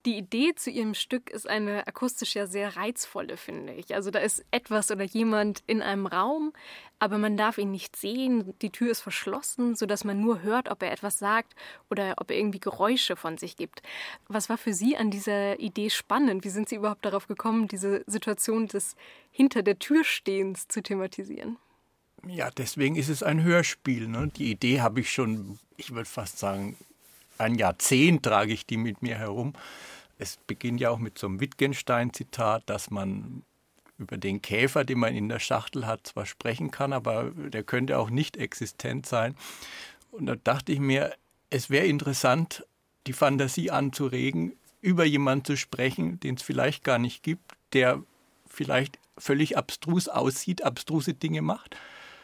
Die Idee zu Ihrem Stück ist eine akustisch ja sehr reizvolle, finde ich. Also da ist etwas oder jemand in einem Raum, aber man darf ihn nicht sehen. Die Tür ist verschlossen, sodass man nur hört, ob er etwas sagt oder ob er irgendwie Geräusche von sich gibt. Was war für Sie an dieser Idee spannend? Wie sind Sie überhaupt darauf gekommen, diese Situation des Hinter der Tür Stehens zu thematisieren? Ja, deswegen ist es ein Hörspiel. Ne? Die Idee habe ich schon, ich würde fast sagen, ein Jahrzehnt trage ich die mit mir herum. Es beginnt ja auch mit so einem Wittgenstein-Zitat, dass man über den Käfer, den man in der Schachtel hat, zwar sprechen kann, aber der könnte auch nicht existent sein. Und da dachte ich mir, es wäre interessant, die Fantasie anzuregen, über jemanden zu sprechen, den es vielleicht gar nicht gibt, der vielleicht völlig abstrus aussieht, abstruse Dinge macht,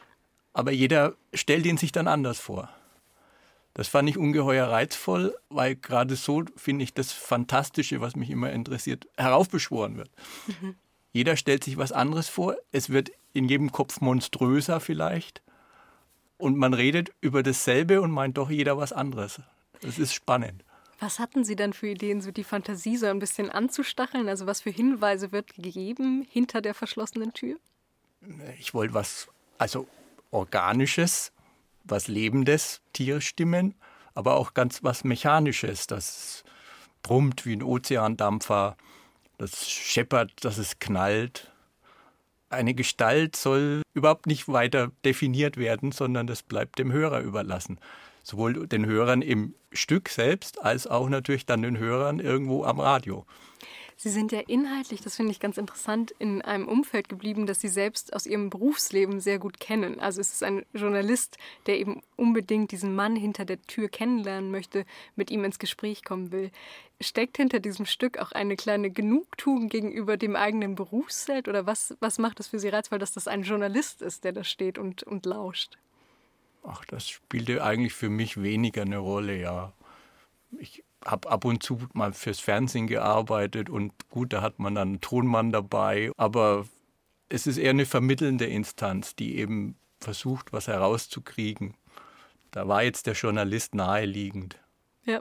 aber jeder stellt ihn sich dann anders vor. Das fand ich ungeheuer reizvoll, weil gerade so, finde ich, das Fantastische, was mich immer interessiert, heraufbeschworen wird. Mhm. Jeder stellt sich was anderes vor. Es wird in jedem Kopf monströser vielleicht. Und man redet über dasselbe und meint doch jeder was anderes. Das ist spannend. Was hatten Sie dann für Ideen, so die Fantasie so ein bisschen anzustacheln? Also was für Hinweise wird gegeben hinter der verschlossenen Tür? Ich wollte was, also Organisches, was Lebendes, Tierstimmen, aber auch ganz was Mechanisches, das brummt wie ein Ozeandampfer, das scheppert, dass es knallt. Eine Gestalt soll überhaupt nicht weiter definiert werden, sondern das bleibt dem Hörer überlassen. Sowohl den Hörern im Stück selbst, als auch natürlich dann den Hörern irgendwo am Radio. Sie sind ja inhaltlich, das finde ich ganz interessant, in einem Umfeld geblieben, das Sie selbst aus Ihrem Berufsleben sehr gut kennen. Also es ist ein Journalist, der eben unbedingt diesen Mann hinter der Tür kennenlernen möchte, mit ihm ins Gespräch kommen will. Steckt hinter diesem Stück auch eine kleine Genugtuung gegenüber dem eigenen Berufsfeld? Oder was macht es für Sie reizvoll, dass das ein Journalist ist, der da steht und lauscht? Ach, das spielte eigentlich für mich weniger eine Rolle, ja. Ich habe ab und zu mal fürs Fernsehen gearbeitet und gut, da hat man dann einen Tonmann dabei. Aber es ist eher eine vermittelnde Instanz, die eben versucht, was herauszukriegen. Da war jetzt der Journalist naheliegend. Ja.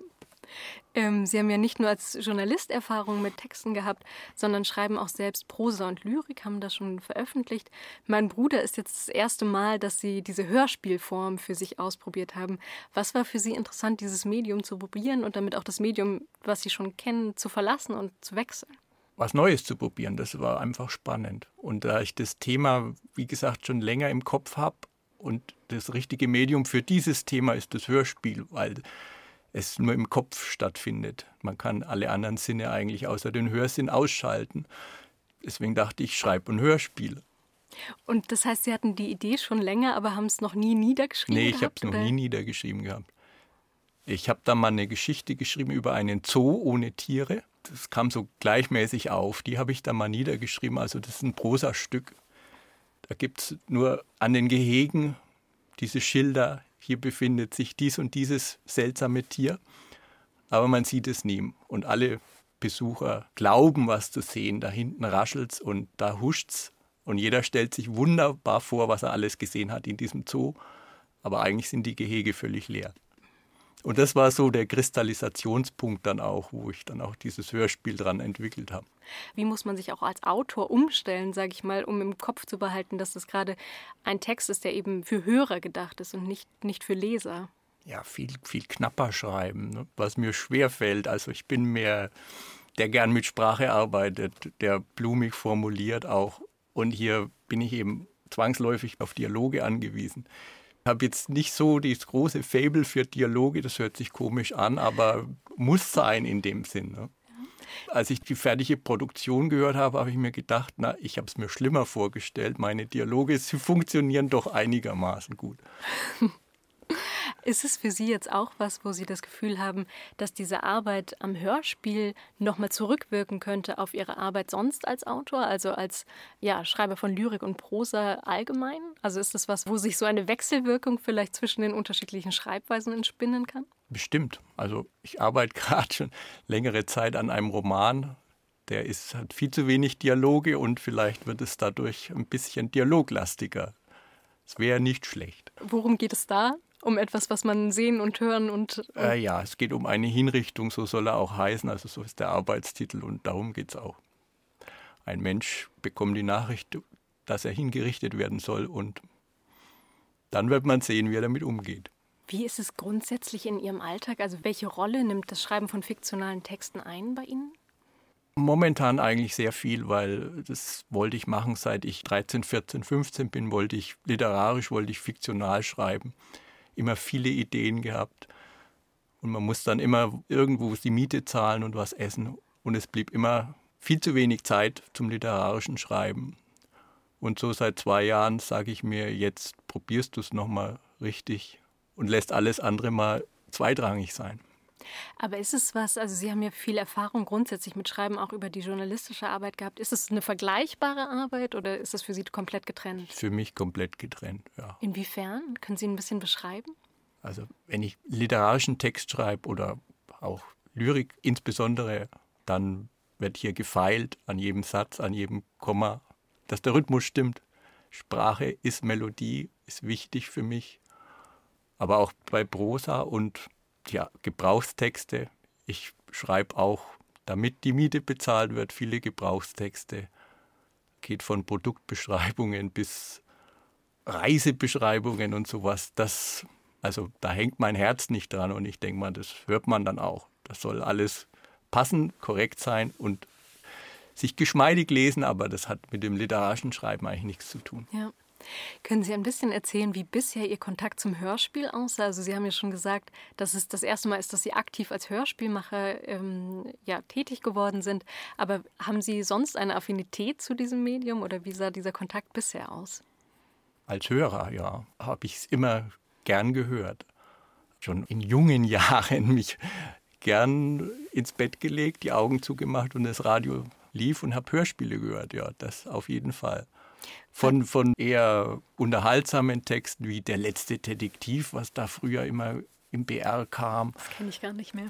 Sie haben ja nicht nur als Journalist Erfahrungen mit Texten gehabt, sondern schreiben auch selbst Prosa und Lyrik, haben das schon veröffentlicht. Mein Bruder ist jetzt das erste Mal, dass Sie diese Hörspielform für sich ausprobiert haben. Was war für Sie interessant, dieses Medium zu probieren und damit auch das Medium, was Sie schon kennen, zu verlassen und zu wechseln? Was Neues zu probieren, das war einfach spannend. Und da ich das Thema, wie gesagt, schon länger im Kopf habe und das richtige Medium für dieses Thema ist das Hörspiel, weil es nur im Kopf stattfindet. Man kann alle anderen Sinne eigentlich außer den Hörsinn ausschalten. Deswegen dachte ich, schreibe ein Hörspiel. Und das heißt, Sie hatten die Idee schon länger, aber haben es noch nie niedergeschrieben gehabt? Nee, ich habe es noch nie niedergeschrieben gehabt. Ich habe da mal eine Geschichte geschrieben über einen Zoo ohne Tiere. Das kam so gleichmäßig auf. Die habe ich dann mal niedergeschrieben. Also das ist ein Prosastück. Da gibt es nur an den Gehegen diese Schilder. Hier befindet sich dies und dieses seltsame Tier, aber man sieht es nie. Und alle Besucher glauben, was zu sehen. Da hinten raschelt's und da huscht's. Und jeder stellt sich wunderbar vor, was er alles gesehen hat in diesem Zoo. Aber eigentlich sind die Gehege völlig leer. Und das war so der Kristallisationspunkt dann auch, wo ich dann auch dieses Hörspiel dran entwickelt habe. Wie muss man sich auch als Autor umstellen, sage ich mal, um im Kopf zu behalten, dass das gerade ein Text ist, der eben für Hörer gedacht ist und nicht für Leser? Ja, viel knapper schreiben, ne? Was mir schwerfällt. Also ich bin mehr, der gern mit Sprache arbeitet, der blumig formuliert auch. Und hier bin ich eben zwangsläufig auf Dialoge angewiesen. Ich habe jetzt nicht so das große Faible für Dialoge, das hört sich komisch an, aber muss sein in dem Sinn. Ne? Als ich die fertige Produktion gehört habe, habe ich mir gedacht, ich habe es mir schlimmer vorgestellt. Meine Dialoge, sie funktionieren doch einigermaßen gut. Ist es für Sie jetzt auch was, wo Sie das Gefühl haben, dass diese Arbeit am Hörspiel nochmal zurückwirken könnte auf Ihre Arbeit sonst als Autor, also als Schreiber von Lyrik und Prosa allgemein? Also ist das was, wo sich so eine Wechselwirkung vielleicht zwischen den unterschiedlichen Schreibweisen entspinnen kann? Bestimmt. Also ich arbeite gerade schon längere Zeit an einem Roman. Der hat viel zu wenig Dialoge und vielleicht wird es dadurch ein bisschen dialoglastiger. Es wäre nicht schlecht. Worum geht es da? Um etwas, was man sehen und hören und ja, es geht um eine Hinrichtung, so soll er auch heißen, also so ist der Arbeitstitel und darum geht es auch. Ein Mensch bekommt die Nachricht, dass er hingerichtet werden soll und dann wird man sehen, wie er damit umgeht. Wie ist es grundsätzlich in Ihrem Alltag? Also welche Rolle nimmt das Schreiben von fiktionalen Texten ein bei Ihnen? Momentan eigentlich sehr viel, weil das wollte ich machen, seit ich 13, 14, 15 bin, wollte ich fiktional schreiben. Immer viele Ideen gehabt und man muss dann immer irgendwo die Miete zahlen und was essen und es blieb immer viel zu wenig Zeit zum literarischen Schreiben. Und so seit 2 Jahren sage ich mir, jetzt probierst du es nochmal richtig und lässt alles andere mal zweitrangig sein. Aber ist es was, also Sie haben ja viel Erfahrung grundsätzlich mit Schreiben, auch über die journalistische Arbeit gehabt. Ist es eine vergleichbare Arbeit oder ist es für Sie komplett getrennt? Für mich komplett getrennt, ja. Inwiefern? Können Sie ein bisschen beschreiben? Also wenn ich literarischen Text schreibe oder auch Lyrik insbesondere, dann wird hier gefeilt an jedem Satz, an jedem Komma, dass der Rhythmus stimmt. Sprache ist Melodie, ist wichtig für mich. Aber auch bei Prosa und ja, Gebrauchstexte. Ich schreibe auch, damit die Miete bezahlt wird, viele Gebrauchstexte. Geht von Produktbeschreibungen bis Reisebeschreibungen und sowas. Also da hängt mein Herz nicht dran und ich denke mal, das hört man dann auch. Das soll alles passen, korrekt sein und sich geschmeidig lesen, aber das hat mit dem literarischen Schreiben eigentlich nichts zu tun. Ja. Können Sie ein bisschen erzählen, wie bisher Ihr Kontakt zum Hörspiel aussah? Also Sie haben ja schon gesagt, dass es das erste Mal ist, dass Sie aktiv als Hörspielmacher tätig geworden sind. Aber haben Sie sonst eine Affinität zu diesem Medium oder wie sah dieser Kontakt bisher aus? Als Hörer, ja, habe ich es immer gern gehört. Schon in jungen Jahren mich gern ins Bett gelegt, die Augen zugemacht und das Radio lief und habe Hörspiele gehört. Ja, das auf jeden Fall. Von eher unterhaltsamen Texten wie Der letzte Detektiv, was da früher immer im BR kam. Das kenne ich gar nicht mehr.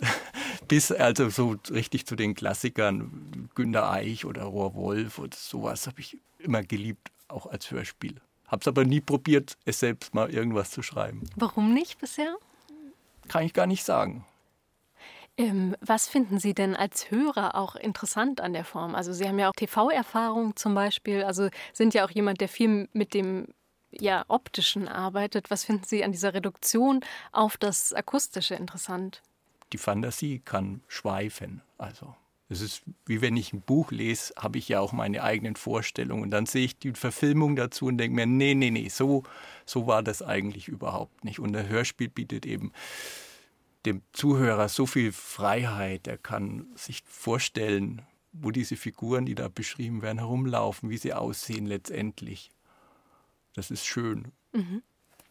Bis also so richtig zu den Klassikern, Günter Eich oder Rohrwolf und sowas habe ich immer geliebt, auch als Hörspiel. Habe es aber nie probiert, es selbst mal irgendwas zu schreiben. Warum nicht bisher? Kann ich gar nicht sagen. Was finden Sie denn als Hörer auch interessant an der Form? Also Sie haben ja auch TV-Erfahrung zum Beispiel, also sind ja auch jemand, der viel mit dem Optischen arbeitet. Was finden Sie an dieser Reduktion auf das Akustische interessant? Die Fantasie kann schweifen. Also es ist wie wenn ich ein Buch lese, habe ich ja auch meine eigenen Vorstellungen. Und dann sehe ich die Verfilmung dazu und denke mir, nee, so war das eigentlich überhaupt nicht. Und ein Hörspiel bietet eben dem Zuhörer so viel Freiheit. Er kann sich vorstellen, wo diese Figuren, die da beschrieben werden, herumlaufen, wie sie aussehen letztendlich. Das ist schön. Mhm.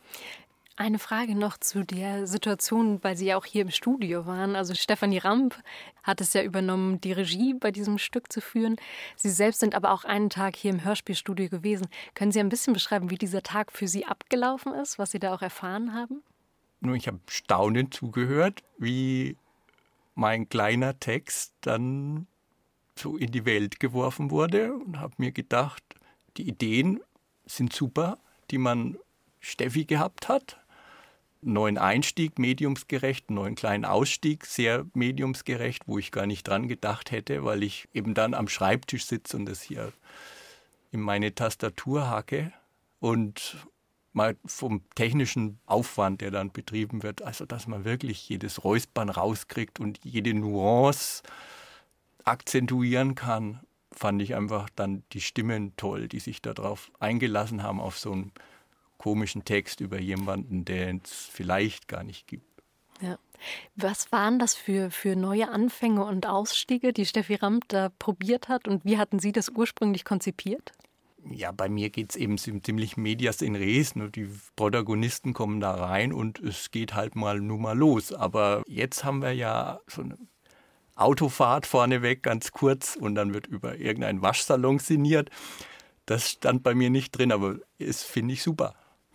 Eine Frage noch zu der Situation, weil Sie ja auch hier im Studio waren. Also Stefanie Ramp hat es ja übernommen, die Regie bei diesem Stück zu führen. Sie selbst sind aber auch einen Tag hier im Hörspielstudio gewesen. Können Sie ein bisschen beschreiben, wie dieser Tag für Sie abgelaufen ist, was Sie da auch erfahren haben? Nur ich habe staunend zugehört, wie mein kleiner Text dann so in die Welt geworfen wurde und habe mir gedacht, die Ideen sind super, die man Steffi gehabt hat. Neuen Einstieg, mediumsgerecht, neuen kleinen Ausstieg, sehr mediumsgerecht, wo ich gar nicht dran gedacht hätte, weil ich eben dann am Schreibtisch sitze und das hier in meine Tastatur hacke und mal vom technischen Aufwand, der dann betrieben wird, also dass man wirklich jedes Räuspern rauskriegt und jede Nuance akzentuieren kann, fand ich einfach dann die Stimmen toll, die sich darauf eingelassen haben, auf so einen komischen Text über jemanden, den es vielleicht gar nicht gibt. Ja. Was waren das für neue Anfänge und Ausstiege, die Steffi Ramp da probiert hat und wie hatten Sie das ursprünglich konzipiert? Ja, bei mir geht es eben ziemlich medias in res. Die Protagonisten kommen da rein und es geht halt mal los. Aber jetzt haben wir ja so eine Autofahrt vorneweg, ganz kurz, und dann wird über irgendeinen Waschsalon sinniert. Das stand bei mir nicht drin, aber das finde ich super.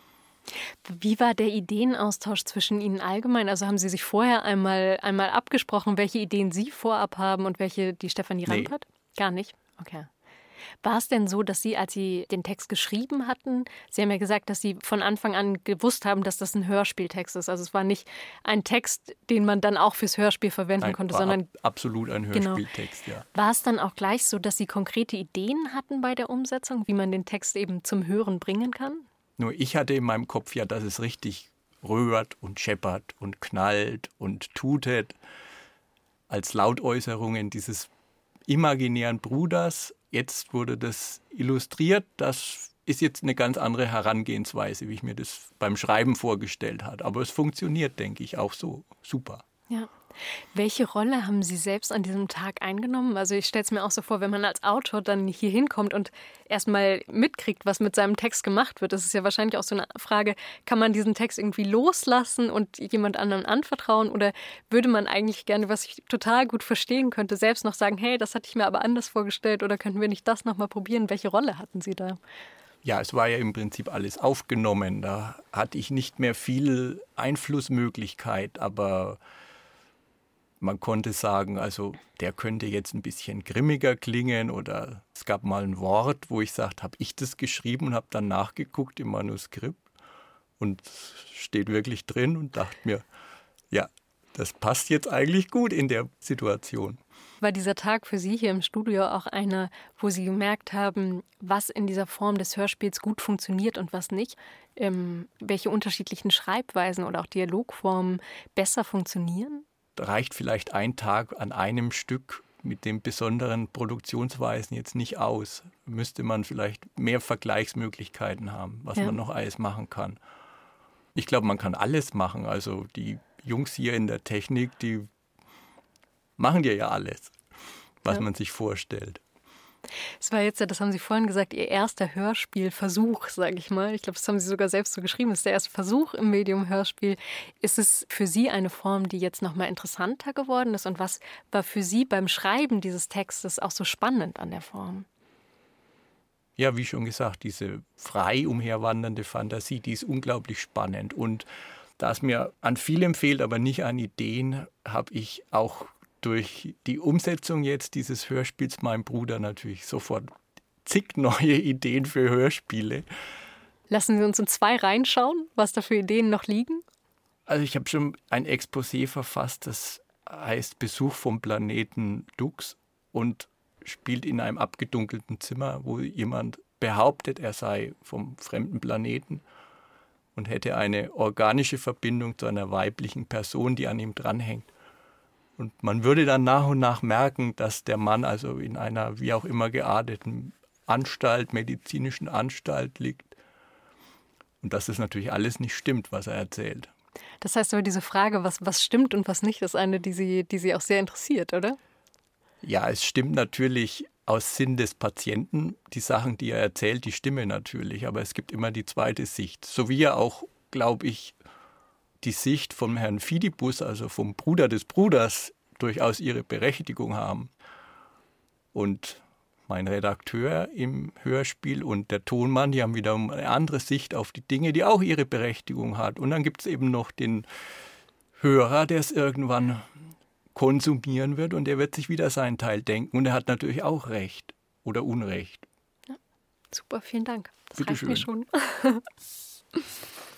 Wie war der Ideenaustausch zwischen Ihnen allgemein? Also haben Sie sich vorher einmal abgesprochen, welche Ideen Sie vorab haben und welche die Stefanie Ramp hat? Gar nicht? Okay. War es denn so, dass Sie, als Sie den Text geschrieben hatten, Sie haben ja gesagt, dass Sie von Anfang an gewusst haben, dass das ein Hörspieltext ist. Also es war nicht ein Text, den man dann auch fürs Hörspiel verwenden konnte, war sondern absolut ein Hörspieltext, ja. War es dann auch gleich so, dass Sie konkrete Ideen hatten bei der Umsetzung, wie man den Text eben zum Hören bringen kann? Nur ich hatte in meinem Kopf ja, dass es richtig röhrt und scheppert und knallt und tutet als Lautäußerungen dieses imaginären Bruders. Jetzt wurde das illustriert. Das ist jetzt eine ganz andere Herangehensweise, wie ich mir das beim Schreiben vorgestellt habe. Aber es funktioniert, denke ich, auch so super. Ja. Welche Rolle haben Sie selbst an diesem Tag eingenommen? Also ich stelle es mir auch so vor, wenn man als Autor dann hier hinkommt und erstmal mitkriegt, was mit seinem Text gemacht wird. Das ist ja wahrscheinlich auch so eine Frage, kann man diesen Text irgendwie loslassen und jemand anderem anvertrauen? Oder würde man eigentlich gerne, was ich total gut verstehen könnte, selbst noch sagen, hey, das hatte ich mir aber anders vorgestellt oder könnten wir nicht das nochmal probieren? Welche Rolle hatten Sie da? Ja, es war ja im Prinzip alles aufgenommen. Da hatte ich nicht mehr viel Einflussmöglichkeit, aber man konnte sagen, also der könnte jetzt ein bisschen grimmiger klingen oder es gab mal ein Wort, wo ich sagte, habe ich das geschrieben und habe dann nachgeguckt im Manuskript und steht wirklich drin und dachte mir, ja, das passt jetzt eigentlich gut in der Situation. War dieser Tag für Sie hier im Studio auch einer, wo Sie gemerkt haben, was in dieser Form des Hörspiels gut funktioniert und was nicht? Welche unterschiedlichen Schreibweisen oder auch Dialogformen besser funktionieren? Da reicht vielleicht ein Tag an einem Stück mit den besonderen Produktionsweisen jetzt nicht aus. Müsste man vielleicht mehr Vergleichsmöglichkeiten haben, was man noch alles machen kann. Ich glaube, man kann alles machen. Also die Jungs hier in der Technik, die machen dir ja alles, was man sich vorstellt. Es war jetzt, das haben Sie vorhin gesagt, Ihr erster Hörspielversuch, sage ich mal. Ich glaube, das haben Sie sogar selbst so geschrieben. Das ist der erste Versuch im Medium Hörspiel. Ist es für Sie eine Form, die jetzt noch mal interessanter geworden ist? Und was war für Sie beim Schreiben dieses Textes auch so spannend an der Form? Ja, wie schon gesagt, diese frei umherwandernde Fantasie, die ist unglaublich spannend. Und da es mir an vielem fehlt, aber nicht an Ideen, habe ich auch durch die Umsetzung jetzt dieses Hörspiels meinem Bruder natürlich sofort zig neue Ideen für Hörspiele. Lassen Sie uns in 2 reinschauen, was da für Ideen noch liegen? Also ich habe schon ein Exposé verfasst, das heißt Besuch vom Planeten Dux und spielt in einem abgedunkelten Zimmer, wo jemand behauptet, er sei vom fremden Planeten und hätte eine organische Verbindung zu einer weiblichen Person, die an ihm dranhängt. Und man würde dann nach und nach merken, dass der Mann also in einer wie auch immer gearteten Anstalt, medizinischen Anstalt liegt. Und dass das natürlich alles nicht stimmt, was er erzählt. Das heißt aber, diese Frage, was stimmt und was nicht, ist eine, die Sie auch sehr interessiert, oder? Ja, es stimmt natürlich aus Sinn des Patienten. Die Sachen, die er erzählt, die stimmen natürlich. Aber es gibt immer die zweite Sicht. So wie ja auch, glaube ich, die Sicht vom Herrn Fidibus, also vom Bruder des Bruders, durchaus ihre Berechtigung haben. Und mein Redakteur im Hörspiel und der Tonmann, die haben wiederum eine andere Sicht auf die Dinge, die auch ihre Berechtigung hat. Und dann gibt es eben noch den Hörer, der es irgendwann konsumieren wird und der wird sich wieder seinen Teil denken. Und er hat natürlich auch Recht oder Unrecht. Ja, super, vielen Dank. Das Bitte reicht mir schön. schon.